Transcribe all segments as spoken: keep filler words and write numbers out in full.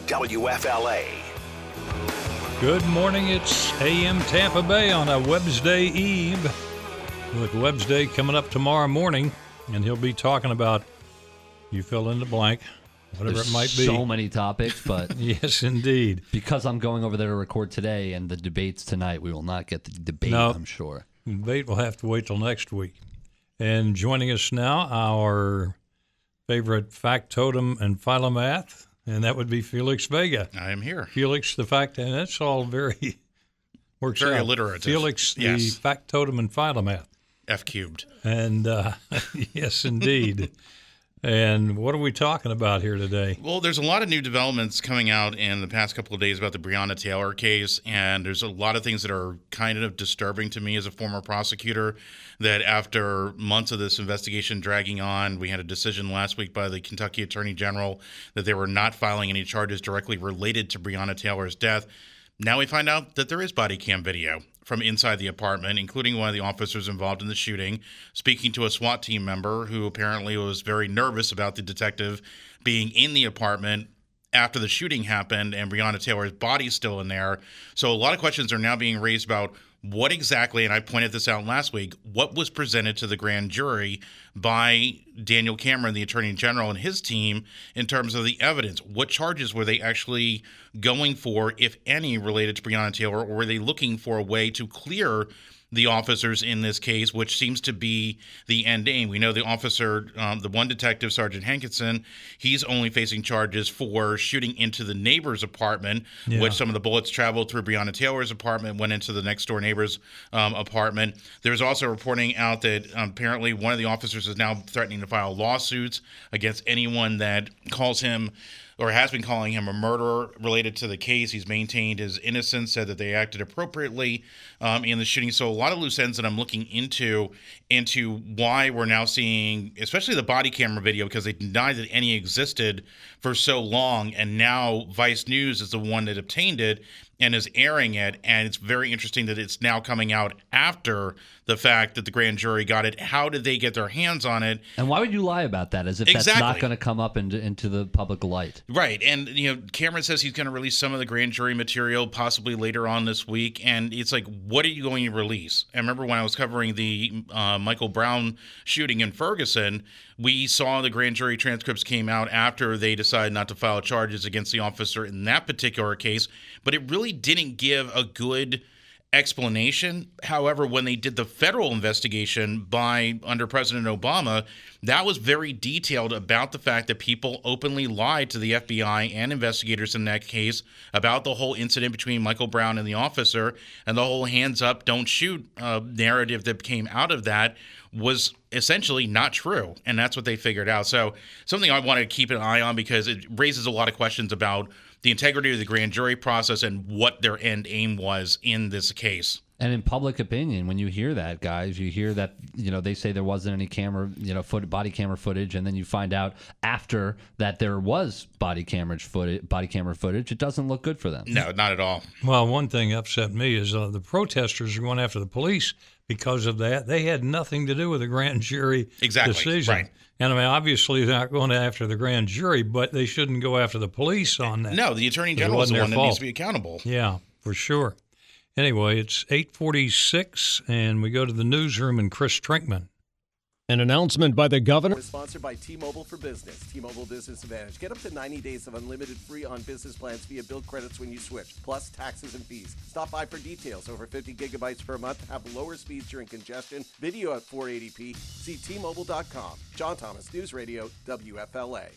W F L A. Good morning. It's A M Tampa Bay on a Wednesday Eve. With Wednesday coming up tomorrow morning, and he'll be talking about, you fill in the blank, whatever There's it might be. So many topics, but yes, indeed. Because I'm going over there to record today and the debates tonight, we will not get the debate, no, I'm sure. The debate will have to wait till next week. And joining us now, our favorite factotum and philomath, and that would be Felix Vega. I am here. Felix, the fact, and that's all very works very out. alliterative. Felix, the yes. factotum and philomath. F cubed. And uh, yes, indeed. And what are we talking about here today? Well, there's a lot of new developments coming out in the past couple of days about the Breonna Taylor case, and there's a lot of things that are kind of disturbing to me as a former prosecutor, that after months of this investigation dragging on, we had a decision last week by the Kentucky Attorney General that they were not filing any charges directly related to Breonna Taylor's death. Now we find out that there is body cam video from inside the apartment, including one of the officers involved in the shooting, speaking to a SWAT team member who apparently was very nervous about the detective being in the apartment after the shooting happened and Breonna Taylor's body still in there. So a lot of questions are now being raised about what exactly, and I pointed this out last week, what was presented to the grand jury by Daniel Cameron, the Attorney General, and his team in terms of the evidence. What charges were they actually going for, if any, related to Breonna Taylor, or were they looking for a way to clear the officers in this case, which seems to be the end aim? We know the officer, um, the one detective, Sergeant Hankinson, he's only facing charges for shooting into the neighbor's apartment, yeah. which some of the bullets traveled through Breonna Taylor's apartment, went into the next door neighbor's um, apartment. There's also reporting out that um, apparently one of the officers is now threatening to file lawsuits against anyone that calls him or has been calling him a murderer related to the case. He's maintained his innocence, said that they acted appropriately um, in the shooting. So a lot of loose ends that I'm looking into, into why we're now seeing, especially the body camera video, because they denied that any existed for so long. And now Vice News is the one that obtained it and is airing it. And it's very interesting that it's now coming out after the fact that the grand jury got it. How did they get their hands on it? And why would you lie about that, as if exactly. that's not going to come up into, into the public light? Right. And, you know, Cameron says he's going to release some of the grand jury material possibly later on this week. And it's like, what are you going to release? I remember when I was covering the uh, Michael Brown shooting in Ferguson, we saw the grand jury transcripts came out after they decided not to file charges against the officer in that particular case. But it really didn't give a good explanation. However, when they did the federal investigation by under President Obama, that was very detailed about the fact that people openly lied to the F B I and investigators in that case about the whole incident between Michael Brown and the officer, and the whole hands up, don't shoot uh, narrative that came out of that was essentially not true. And that's what they figured out. So something I want to keep an eye on, because it raises a lot of questions about the integrity of the grand jury process and what their end aim was in this case. And in public opinion, when you hear that, guys, you hear that, you know, they say there wasn't any camera, you know, foot, body camera footage, and then you find out after that there was body camera footage, body camera footage. It doesn't look good for them. No, not at all. Well, one thing upset me is uh, the protesters are going after the police because of that. They had nothing to do with the grand jury exactly. decision. Right. And I mean, obviously, they're not going after the grand jury, but they shouldn't go after the police on that. No, the Attorney General is the one that needs to be accountable. Yeah, for sure. Anyway, it's eight forty-six, and we go to the newsroom and Chris Trinkman. An announcement by the governor. Is sponsored by T-Mobile for Business. T-Mobile Business Advantage. Get up to ninety days of unlimited free on business plans via bill credits when you switch, plus taxes and fees. Stop by for details. Over fifty gigabytes per month. Have lower speeds during congestion. Video at four eighty p. See T Mobile dot com. John Thomas, News Radio, W F L A.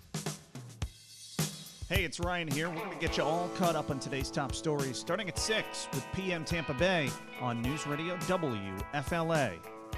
Hey, it's Ryan here. We're going to get you all caught up on today's top stories, starting at six with P M Tampa Bay on News Radio W F L A.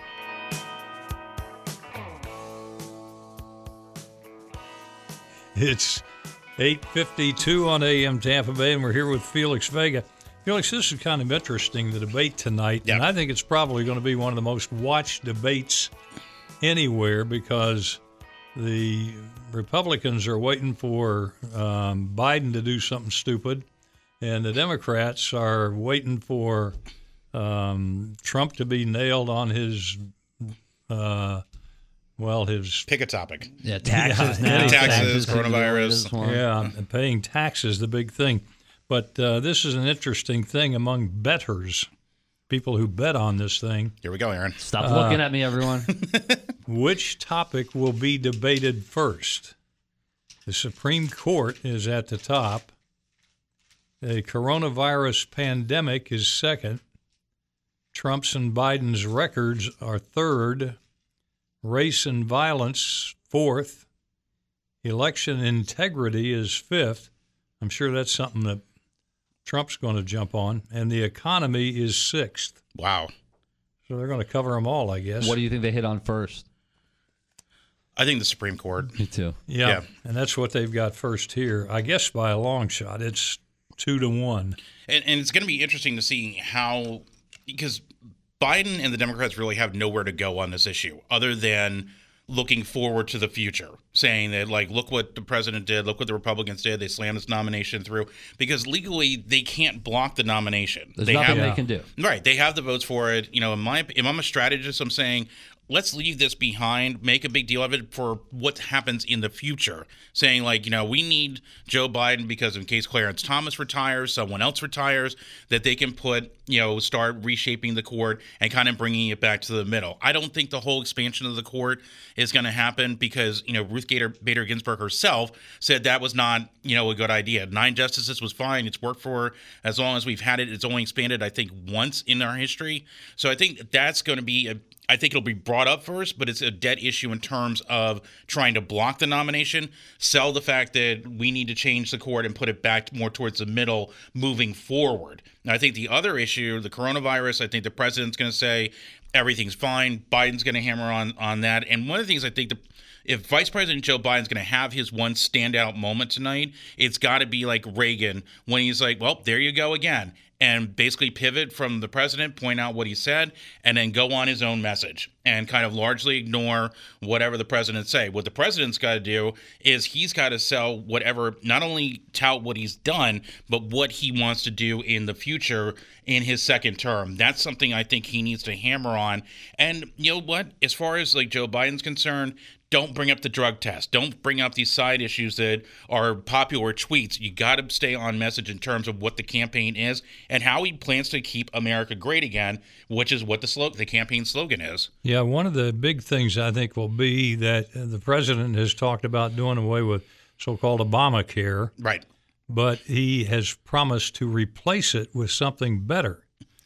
It's eight fifty-two on A M Tampa Bay, and we're here with Felix Vega. Felix, this is kind of interesting, the debate tonight, yep. and I think it's probably going to be one of the most watched debates anywhere, because the Republicans are waiting for um, Biden to do something stupid, and the Democrats are waiting for um, Trump to be nailed on his uh, well, his Pick a topic. Yeah, taxes Yeah, now. taxes, seem to be the coronavirus. latest one. yeah, and paying taxes the big thing. But uh, this is an interesting thing among bettors, people who bet on this thing. Here we go, Aaron. Stop looking at me, everyone. Which topic will be debated first? The Supreme Court is at the top. The coronavirus pandemic is second. Trump's and Biden's records are third. Race and violence, fourth. Election integrity is fifth. I'm sure that's something that Trump's going to jump on. And the economy is sixth. Wow. So they're going to cover them all, I guess. What do you think they hit on first? I think the Supreme Court. Me too. Yeah, Yeah. and that's what they've got first here. I guess by a long shot, it's two to one. And, and it's going to be interesting to see how, because Biden and the Democrats really have nowhere to go on this issue other than looking forward to the future, saying that, like, look what the president did, look what the Republicans did. They slammed this nomination through because legally they can't block the nomination. There's they nothing have, they can do. Right. They have the votes for it. You know, in my, if I'm a strategist, I'm saying, let's leave this behind, make a big deal of it for what happens in the future. Saying, like, you know, we need Joe Biden because in case Clarence Thomas retires, someone else retires, that they can put, you know, start reshaping the court and kind of bringing it back to the middle. I don't think the whole expansion of the court is going to happen because, you know, Ruth Gator, Bader Ginsburg herself said that was not, you know, a good idea. Nine justices was fine. It's worked for as long as we've had it. It's only expanded, I think, once in our history. So I think that's going to be a I think it'll be brought up first, but it's a dead issue in terms of trying to block the nomination, sell the fact that we need to change the court and put it back more towards the middle moving forward. Now, I think the other issue, the coronavirus, I think the president's going to say everything's fine. Biden's going to hammer on, on that. And one of the things I think the if Vice President Joe Biden's going to have his one standout moment tonight, it's got to be like Reagan when he's like, well, there you go again. And basically pivot from the president, point out what he said, and then go on his own message and kind of largely ignore whatever the president say. What the president's got to do is he's got to sell whatever, not only tout what he's done, but what he wants to do in the future in his second term. That's something I think he needs to hammer on. And you know what? As far as like Joe Biden's concerned, don't bring up the drug test. Don't bring up these side issues that are popular tweets. You got to stay on message in terms of what the campaign is and how he plans to keep America great again, which is what the slo- the campaign slogan is. Yeah, one of the big things I think will be that the president has talked about doing away with so-called Obamacare, Right. but he has promised to replace it with something better.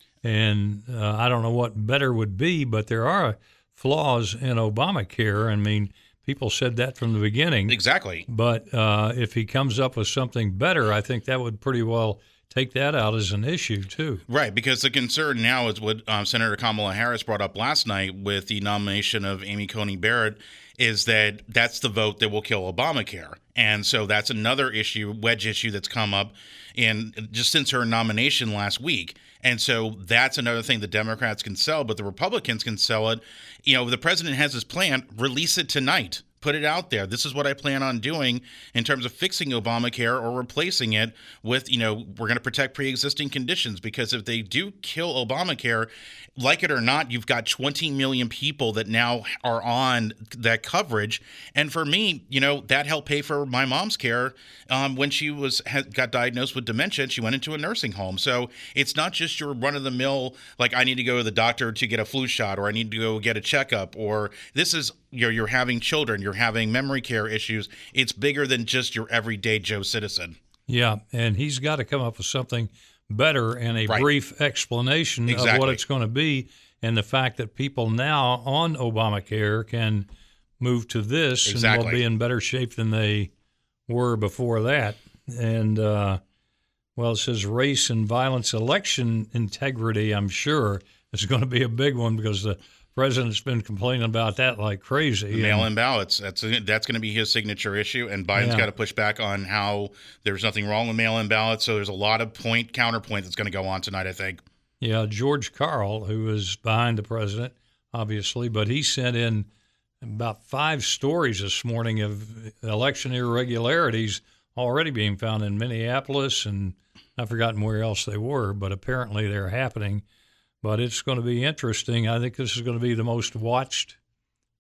And uh, I don't know what better would be, but there are flaws in Obamacare. I mean, people said that from the beginning. Exactly. But uh, if he comes up with something better, I think that would pretty well take that out as an issue, too. Right, because the concern now is what um, Senator Kamala Harris brought up last night with the nomination of Amy Coney Barrett, is that that's the vote that will kill Obamacare. And so that's another issue, wedge issue that's come up in just since her nomination last week. And so that's another thing the Democrats can sell, but the Republicans can sell it. You know, the president has his plan, release it tonight. Put it out there. This is what I plan on doing in terms of fixing Obamacare or replacing it with, you know, we're going to protect pre-existing conditions, because if they do kill Obamacare, like it or not, you've got twenty million people that now are on that coverage. And for me, you know, that helped pay for my mom's care um, when she was had, got diagnosed with dementia. She went into a nursing home. So it's not just your run-of-the-mill, like I need to go to the doctor to get a flu shot, or I need to go get a checkup, or this is you're you're having children, you're having memory care issues. It's bigger than just your everyday Joe citizen. Yeah, and he's got to come up with something better and a Right. brief explanation of Exactly. what it's going to be, and the fact that people now on Obamacare can move to this and Exactly. will be in better shape than they were before that. And, uh, well, it says race and violence, election integrity, I'm sure, is going to be a big one, because the president's been complaining about that like crazy. And- Mail-in ballots. That's that's going to be his signature issue, and Biden's Yeah. got to push back on how there's nothing wrong with mail-in ballots. So there's a lot of point counterpoint that's going to go on tonight, I think. Yeah, George Carl, who is behind the president, obviously, but he sent in about five stories this morning of election irregularities already being found in Minneapolis, and I've forgotten where else they were, but apparently they're happening. But it's going to be interesting. I think this is going to be the most watched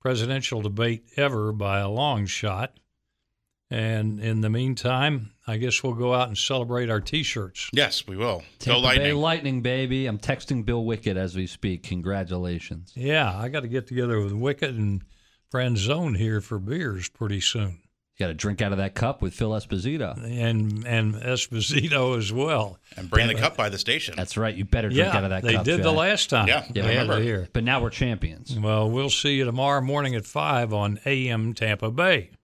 presidential debate ever by a long shot. And in the meantime, I guess we'll go out and celebrate our T-shirts. Yes, we will. Tampa Go Lightning. Bay Lightning, baby. I'm texting Bill Wickett as we speak. Congratulations. Yeah, I got to get together with Wickett and Friend Zone here for beers pretty soon. You got to drink out of that cup with Phil Esposito. And and Esposito as well. And bring the cup by the station. That's right. You better drink Yeah, out of that they cup. did the Jack. last time. Yeah, Yeah, they had remember. it here. But now we're champions. Well, we'll see you tomorrow morning at five on A M Tampa Bay.